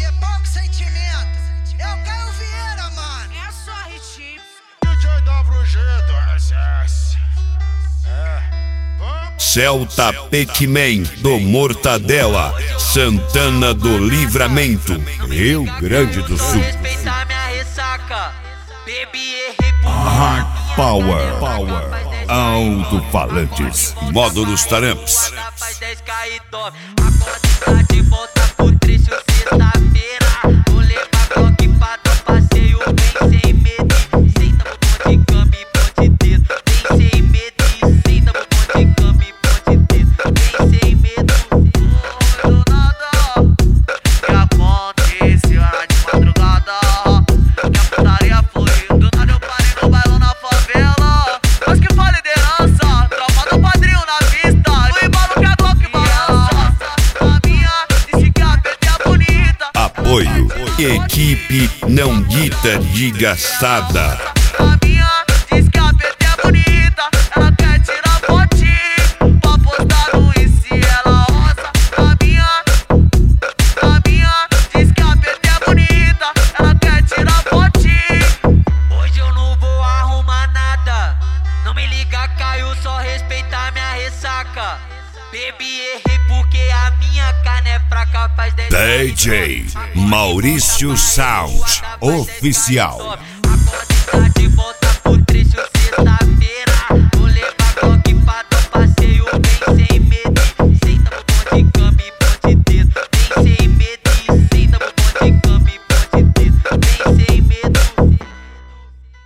aí, pouco sentimento. É o Caio Vieira, mano. É só hit. DJ W SS. Celta Pac-Man do Mortadela, Santana do Livramento, Rio Grande do Sul. Respeitar minha ressaca. Baby, Hard Power, alto-falantes, módulos Taramps. faz 10k e top. Acorda de volta pro trecho sexta-feira. Vou levar Glock pra dar passeio bem sem medo. Senta no bonde, câmbio e ponte dedo. Bem sem medo. Senta no bonde, câmbio e ponte dedo. Bem sem medo. Do nada. O que aconteceu era de madrugada. Que a putaria foi. Do nada eu parei no bailão na favela. Mas que fala liderança. Tropa do padrinho na pista. O embalo que a Glock balança. A minha disse que a PT é bonita. Apoio, equipe não dita de gastada. A minha diz que a PT é bonita. Ela quer tirar fotinho pra postar no Insta e ela roça. A minha diz que a PT é bonita. Ela quer tirar fotinho. Hoje eu não vou arrumar nada. Não me liga, Caio, só respeitar minha ressaca. Baby, errei porque a minha carne é fraca, faz 10 DJ Maurício Sound Oficial.